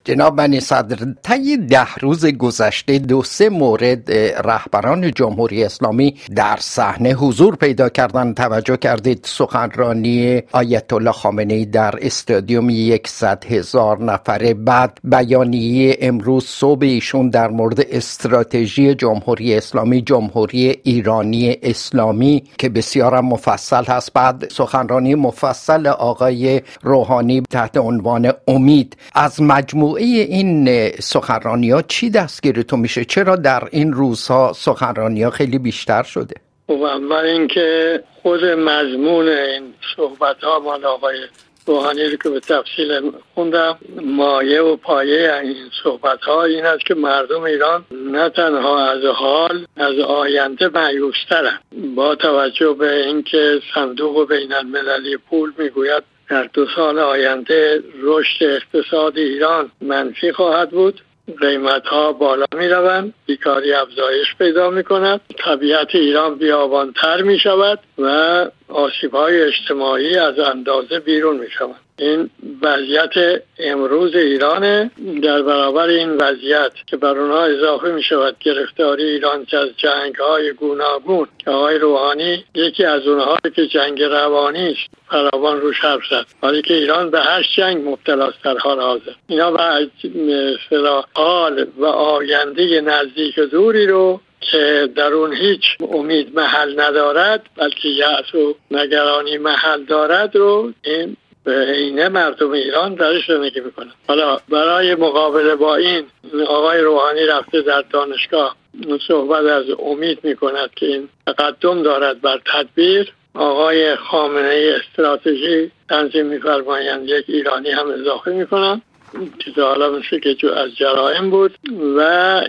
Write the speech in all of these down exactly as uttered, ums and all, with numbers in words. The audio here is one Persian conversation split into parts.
جناب بنی صدر، طی ده روز گذشته دو سه مورد رهبران جمهوری اسلامی در صحنه حضور پیدا کردن. توجه کردید سخنرانی آیت الله خامنه‌ای در استادیوم یکصد هزار نفره، بعد بیانیه امروز صبح ایشون در مورد استراتژی جمهوری اسلامی، جمهوری ایرانی اسلامی که بسیار مفصل هست، بعد سخنرانی مفصل آقای روحانی تحت عنوان امید. از مجموعه این سخنرانی‌ها چی دستگیرتون میشه؟ چرا در این روزها سخنرانی‌ها خیلی بیشتر شده؟ اول اینکه خود مضمون این صحبت‌ها مال آقای روحانی رو که به تفصیل خوندم، مایه و پایه این صحبت‌ها این است که مردم ایران نه تنها از حال، از آینده مایوس‌ترند. با توجه به اینکه صندوق بین‌المللی پول میگوید در دو سال آینده رشد اقتصاد ایران منفی خواهد بود، قیمت‌ها بالا می‌روند، بیکاری افزایش پیدا می‌کند، طبیعت ایران بیابان‌تر می‌شود و آسیب‌های اجتماعی از اندازه بیرون می‌شوند. این وضعیت امروز ایرانه. در برابر این وضعیت که بر اونها اضافه می شود گرفتاری ایران از جنگ‌های گوناگون که آقای روحانی یکی از اونها که جنگ روانی است فراوان روش حرف زد، حالی که ایران به هشت جنگ مبتلاست در حال حاضر. اینا به حال و آینده نزدیک دوری رو که در اون هیچ امید محل ندارد بلکه یأس و نگرانی محل دارد رو این به عینه مردم ایران درش زندگی میکنن. حالا برای مقابله با این آقای روحانی رفته در دانشگاه صحبت از امید میکند که این تقدم دارد بر تدبیر. آقای خامنه‌ای استراتژی تنظیم میفرمایند، یک ایرانی هم اضافه میکنن که حالا مثل که جو از جرائم بود و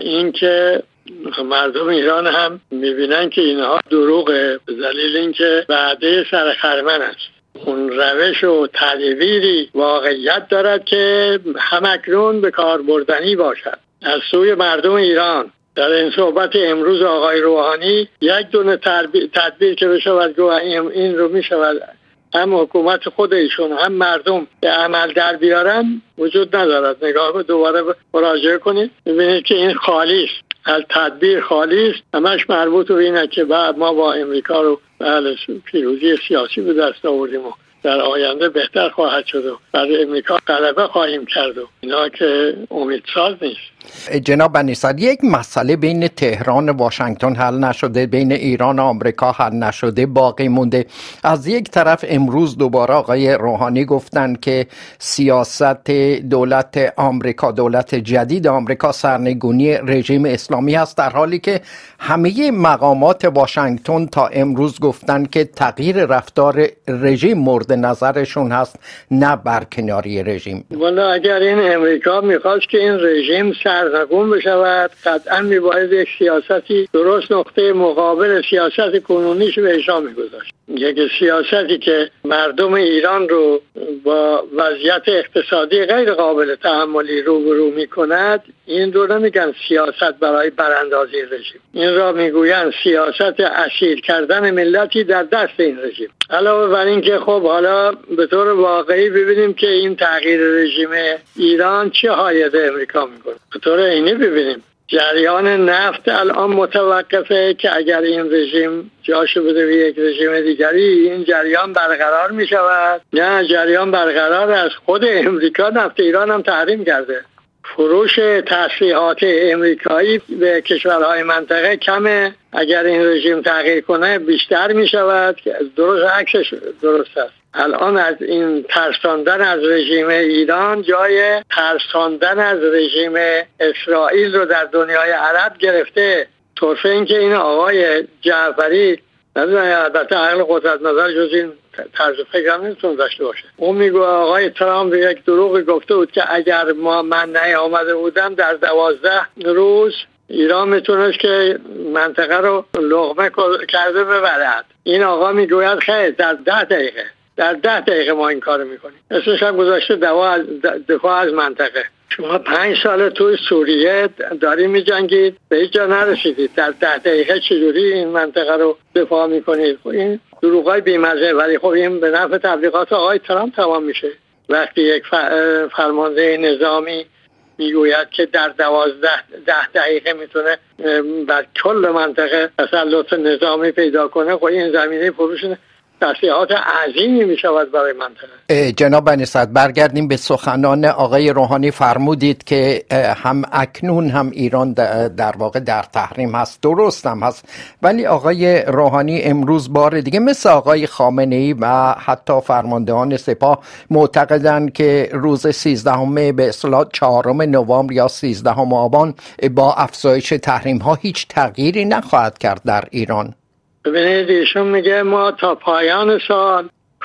اینکه مردم ایران هم میبینن که اینها دروغه به دلیل اینکه وعده سرخرمن است. اون روش و تدبیری واقعیت دارد که همکنون به کار بردنی باشد از سوی مردم ایران. در این صحبت امروز آقای روحانی یک دونه تدبیر که بشود گوه این رو میشود هم حکومت خود ایشون هم مردم به عمل در بیارن وجود ندارد. نگاه رو دوباره مراجعه کنید ببینید که این خالی است، از تدبیر خالی است. همش مربوط به اینه که بعد ما با امریکا رو بله پیروزی سیاسی به دست آوردیم و در آینده بهتر خواهد شد و برای امریکا غلبه خواهیم کرد و اینا که امیدساز نیست. جناب بنی صدر، یک مسئله بین تهران و واشنگتن حل نشده، بین ایران و آمریکا حل نشده، باقی مونده. از یک طرف امروز دوباره آقای روحانی گفتن که سیاست دولت آمریکا، دولت جدید آمریکا سرنگونی رژیم اسلامی هست، در حالی که همه مقامات واشنگتن تا امروز گفتن که تغییر رفتار رژیم مورد نظرشون هست، نه برکناری رژیم. والا اگر این امریکا میخواست که این رژیم سرنگون بشود قطعا میباید یک سیاستی درست نقطه مقابل سیاست کنونیش به اجرا میگذاشت. یک سیاستی که مردم ایران رو با وضعیت اقتصادی غیر قابل تحملی روبرو میکند، این رو نمیگن سیاست برای براندازی رژیم، این را میگوین سیاست اسیر کردن ملتی در دست این رژیم. علاوه بر این که خب حالا به طور واقعی ببینیم که این تغییر رژیم ایران چه هایده امریکا میکنه. به طور عینی ببینیم جریان نفت الان متوقفه که اگر این رژیم جاشو بده به یک رژیم دیگری این جریان برقرار می شود. نه، جریان برقرار از خود امریکا نفت ایران هم تحریم کرده. فروش تسلیحات امریکایی به کشورهای منطقه کمه، اگر این رژیم تغییر کنه بیشتر می شود که درست عکسش درست است. الان از این ترساندن از رژیم ایران جای ترساندن از رژیم اسرائیل رو در دنیای عرب گرفته. طرفه این که این آقای جعفری ندونم البته عقل قدرت نظر جز این طرز فکر هم نمیتون داشته باشه. اون میگه آقای ترامپ یک دروغ گفته بود که اگر ما من نیامده بودم در دوازده روز ایران میتونست که منطقه رو لقمه کرده ببرد. این آقا میگوید خیر در ده دقیقه در ده دقیقه ما این کارو میکنیم. اسمش هم گذاشته دفاع از منطقه. شما پنج سال توی سوریه داری میجنگید به هیچ جا نرسیدید، در ده دقیقه چجوری این منطقه رو دفاع میکنید؟ این دروغای بیمزه، ولی خب این به نفع تبلیغات آقای ترامپ تمام میشه. وقتی یک فرمانده نظامی میگوید که در دوازده ده دقیقه میتونه بر کل منطقه تسلط نظامی پیدا کنه. خب این زمینه فروش تسلیحات عظیمی می شود برای منطقه. جناب بنی صدر، برگردیم به سخنان آقای روحانی. فرمودید که هم اکنون هم ایران در واقع در تحریم هست. درست هم هست، ولی آقای روحانی امروز بار دیگه مثل آقای خامنه‌ای و حتی فرماندهان سپاه معتقدند که روز سیزدهم به اصطلاح چهارم نوامبر یا سیزدهم آبان با افزایش تحریم ها هیچ تغییری نخواهد کرد در ایران. ببینید ایشون میگه ما تا پایان سال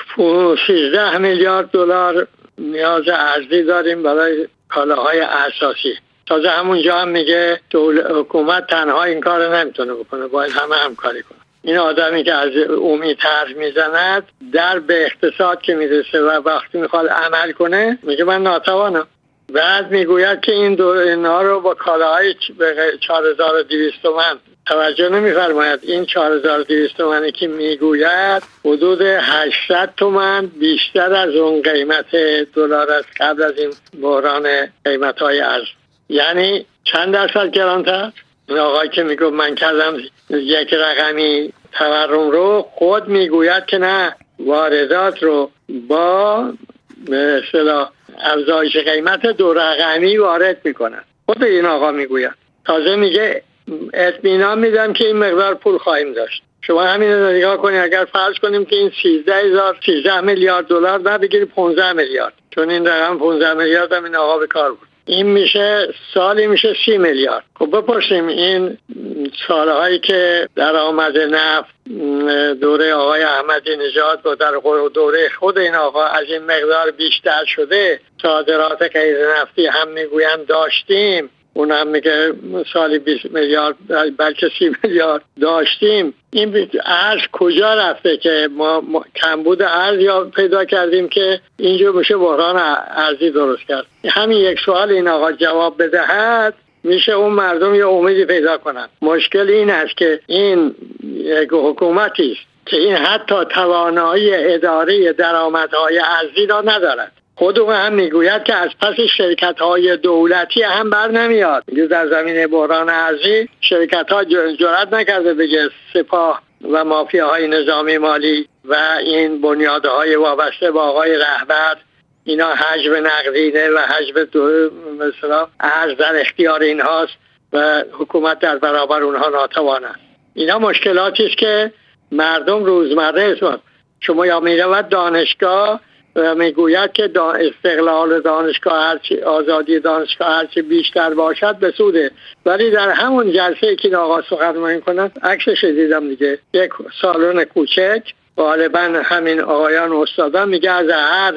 سیزده میلیارد دلار نیاز ارزی داریم برای کالاهای اساسی. تازه همونجا هم میگه حکومت تنها این کار نمیتونه بکنه، باید همه همکاری کنه. این آدمی که از امید حرف میزند در به اقتصاد که میرسه و وقتی میخواد عمل کنه میگه من ناتوانم. بعد میگوید که این دو اینا رو با کالاهای چهار هزار و دویست تومان توجه نمی‌فرماید. این چهار هزار و دویست تومانی که میگوید حدود هشتصد تومان بیشتر از اون قیمت دلار است قبل از این بحران قیمت‌های ارز. یعنی چند درصد گرانتر؟ این آقایی که میگه من کردم یک رقمی تورم رو، خود میگوید که نه، واردات رو با به اصطلاح افزایش قیمت دو رقمی وارد میکنن. خود این آقا میگوید. تازه میگه اطمینان میدم که این مقدار پول خواهیم داشت. شما همین رو نگاه کنید، اگر فرض کنیم که این سیزده میلیارد دلار نه بگیری پانزده میلیارد، چون این رقم پانزده میلیارد هم این آقا به کار بود، این میشه سالی میشه سی میلیارد. خب بپرسیم این سالهایی که درآمد نفت دوره آقای احمدی نژاد و در دوره خود این آقا از این مقدار بیشتر شده، صادرات غیر نفتی هم میگویند داشتیم، اون هم میگه سالی بیست میلیارد بلکه سی میلیارد داشتیم. این ارز کجا رفته که ما, ما کمبود ارز یا پیدا کردیم که اینجا میشه بحران ارزی درست کرد؟ همین یک سوال این آقا جواب بدهد میشه اون مردم یه امیدی پیدا کنن. مشکل این است که این یک حکومتی است که این حتی توانایی اداره درآمدهای ارزی را ندارد. خود او هم میگوید که از پس شرکت‌های دولتی هم بر نمیاد. در زمینه بحران ارزی شرکت‌ها جرئت نکرده بگه سپاه و مافیاهای نظامی مالی و این بنیادهای وابسته با آقای رهبر اینا حجب نقدینه و حجب مثلا ارز در اختیار اینهاست و حکومت در برابر اونها ناتوان است. اینا مشکلاتی است که مردم روزمره است. شما یا میرود دانشگاه و میگوید که استقلال دانشگاه هرچی، آزادی دانشگاه هرچی بیشتر باشد به سوده، ولی در همون جلسه که آقا سخنرانی کنند عکسش دیدم دیگه، یک سالن کوچک غالبا همین آقایان استادان میگه از هر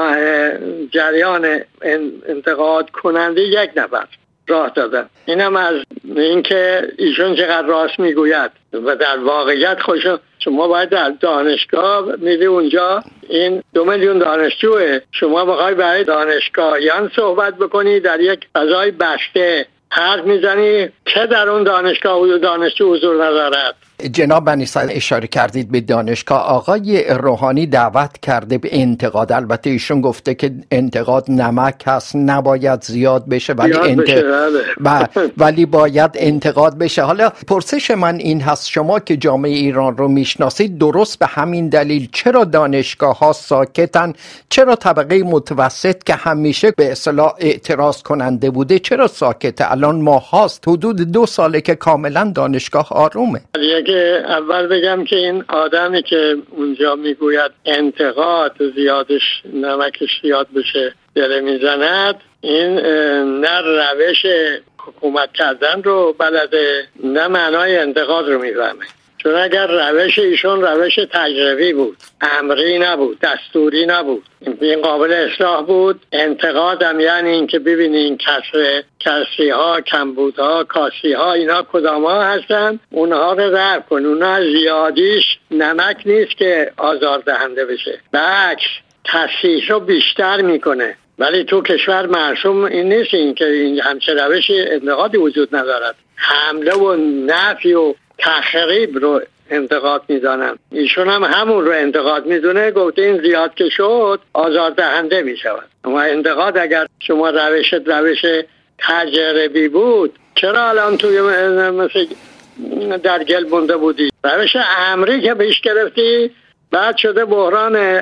جریان انتقاد کننده یک نفر راه دادن. اینم از اینکه ایشون چقدر راست میگوید و در واقعیت خوشم. شما باید در دانشگاه میری اونجا این دو میلیون دانشجوه، شما بخوای برای دانشگاهیان صحبت بکنی در یک فضای بسته حرف میزنی که در اون دانشگاه دانشجو حضور ندارد. جناب بنی صدر اشاره کردید به دانشگاه. آقای روحانی دعوت کرده به انتقاد. البته ایشون گفته که انتقاد نمک هست، نباید زیاد بشه، ولی انت... بشه و... ولی باید انتقاد بشه. حالا پرسش من این هست، شما که جامعه ایران رو میشناسید، درست به همین دلیل چرا دانشگاه ها ساکتن؟ چرا طبقه متوسط که همیشه به اصطلاح اعتراض کننده بوده چرا ساکته؟ الان ماه هاست، حدود دو ساله که کاملا دانشگاه آرومه. که اول بگم که این آدمی که اونجا میگوید انتقاد زیادش نمکش زیاد بشه دل میزند، این نه روش حکومت کردن رو بلده نه معنای انتقاد رو میفهمه. چون اگر روش ایشون روش تجربی بود، امری نبود، دستوری نبود، این قابل اصلاح بود. انتقادم یعنی این که ببینین کسر کسی ها، کمبود ها، کاسی ها اینا کدام ها هستن، اونها رو رفع کن. اونها زیادیش نمک نیست که آزار دهنده بشه، بلکه تصحیح رو بیشتر میکنه. ولی تو کشور مرسوم این نیست این که این همچه روش انتقادی وجود ندارد. حمله و نفی و تخریب رو انتقاد میدونن، ایشون هم همون رو انتقاد میدونه. گفته این زیاد که شد آزار دهنده میشود. اما انتقاد اگر شما روش روش تجربی بود چرا الان توی مثل در گل بونده بودی؟ روش امری که بهش گرفتی، بعد شده بحران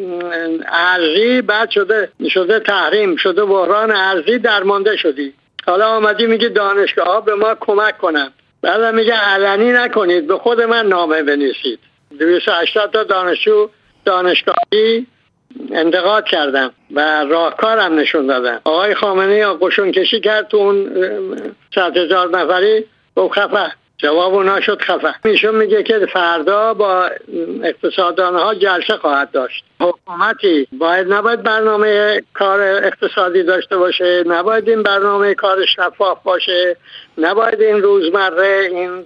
ارضی، بعد شده شده تحریم، شده بحران ارضی، درمانده شدی. حالا آمدی میگه دانشگاه ها به ما کمک کنن، بعد میگه علنی نکنید، به خود من نامه بنویسید. دویست و هشتاد تا دانشجو دانشگاهی انتقاد کردم و راهکارم نشون دادم. آقای خامنه‌ای قشون کشی کرد تو اون صد هزار نفری، گفت خفه. جواب اونا شد خفه. ایشون میگه که فردا با اقتصاددان ها جلسه خواهد داشت. حکومتی باید نباید برنامه کار اقتصادی داشته باشه، نباید این برنامه کار شفاف باشه، نباید این روزمره این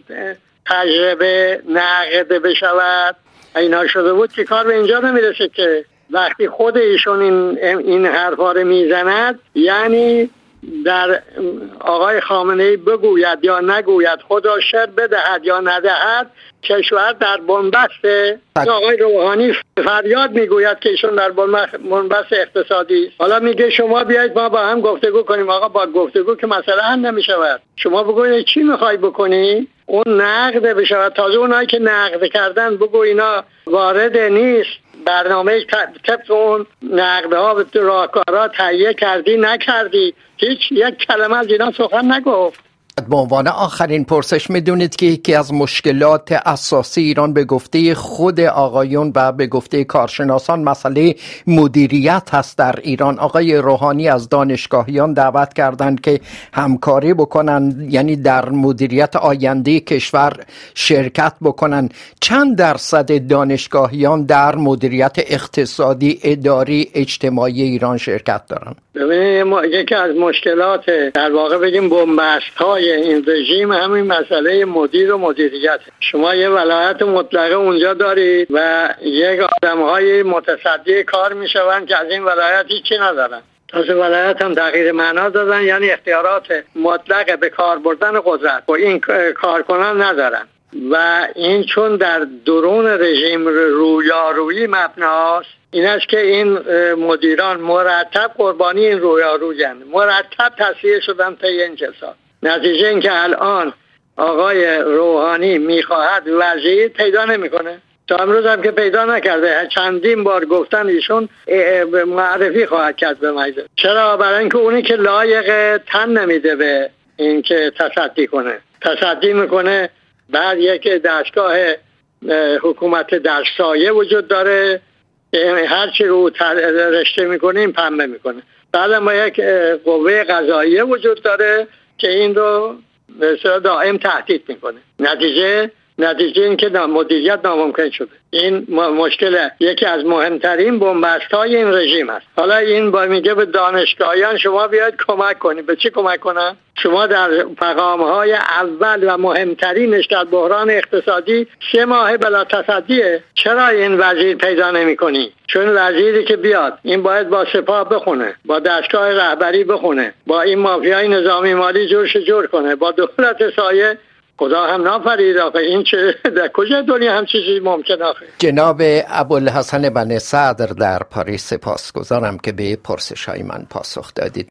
تجربه نقد بشود. اینا شده بود که کار به اینجا نمیرسه که وقتی خود ایشون این این حرفا رو میزند، یعنی در آقای خامنه‌ای بگوید یا نگوید، خدا شر بدهد یا ندهد، کشور در بنبسته. آقای روحانی فریاد میگوید که ایشون در بنبست اقتصادی. حالا میگه شما بیایید ما با هم گفتگو کنیم. آقا با گفتگو که مسئله حل نمیشود. شما بگوید چی میخوای بکنی، اون نقد بشود. تازه اونایی که نقد کردن بگو اینا وارد نیست، برنامه طبق اون نقدها و راهکارها تهیه کردی نکردی، هیچ یک کلمه از اینا سخن نگفت. به عنوان آخرین پرسش، میدونید که یکی از مشکلات اساسی ایران به گفته خود آقایون و به گفته کارشناسان مسئله مدیریت هست در ایران. آقای روحانی از دانشگاهیان دعوت کردند که همکاری بکنن، یعنی در مدیریت آینده کشور شرکت بکنن. چند درصد دانشگاهیان در مدیریت اقتصادی، اداری، اجتماعی ایران شرکت دارن؟ ببینید یکی از مشکلات در واقع بگیم بنبست های این رژیم همین مسئله مدیر و مدیریت. شما یه ولایت مطلقه اونجا دارید و یک آدم های متصدی کار میشوند که از این ولایت هیچی ندارن. تازه ولایت هم تغییر معنا دادن، یعنی اختیارات مطلق به کار بردن قدرت و این کارکنان ندارن. و این چون در درون رژیم رویارویی مبناست، این است که این مدیران مرتب قربانی این رویارویند، مرتب تصفیه شدن طی این چه سال. نتیجه این که الان آقای روحانی میخواهد وزیر پیدا نمیکنه، تا امروز هم که پیدا نکرده. چندین بار گفتن ایشون معرفی خواهد کرد به مجلس. چرا؟ برای اینکه اونی که لایق تن نمیده به این که تصدی کنه، تصدی میکنه. بعد یک دستگاه حکومت در سایه وجود داره، هر چی رو رشته میکنه این پنبه میکنه. بعد ما یک قوه قضاییه وجود داره که این رو به دائم تهدید میکنه. نتیجه نتیجه این که مدیریت ناممکن شده. این مشکل یکی از مهمترین بنبست‌های این رژیم است. حالا این با میگه به دانشگاهیان شما بیاید کمک کنید. به چی کمک کنن؟ شما در پیغام‌های اول و مهمترینش در بحران اقتصادی سه ماه بلا تصدیه. چرا این وزیر پیدا نمی‌کنی؟ چون وزیری که بیاد این باید با سپاه بخونه، با دستگاه رهبری بخونه، با این مافیای نظامی مالی جورش جور کنه، با دولت سایه. خدا هم نافرید آخه این چه در کجا دنیا هم چیزی ممکن آخه. جناب ابوالحسن بن صدر در پاریس، سپاسگزارم که به پرسش‌های من پاسخ دادید.